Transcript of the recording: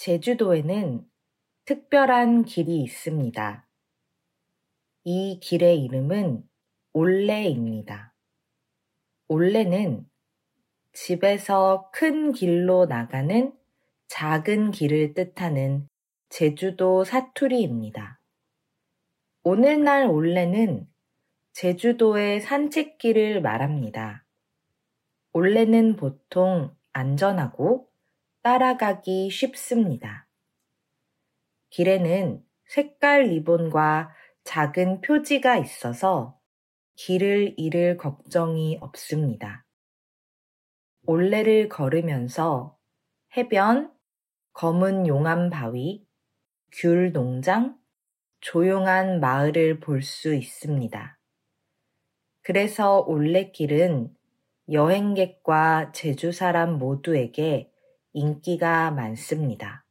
제주도에는 특별한 길이 있습니다. 이 길의 이름은 올레입니다. 올레는 집에서 큰 길로 나가는 작은 길을 뜻하는 제주도 사투리입니다. 오늘날 올레는 제주도의 산책길을 말합니다. 올레는 보통 안전하고 따라가기 쉽습니다. 길에는 색깔 리본과 작은 표지가 있어서 길을 잃을 걱정이 없습니다. 올레를 걸으면서 해변, 검은 용암 바위, 귤 농장, 조용한 마을을 볼 수 있습니다. 그래서 올레길은 여행객과 제주 사람 모두에게 인기가 많습니다.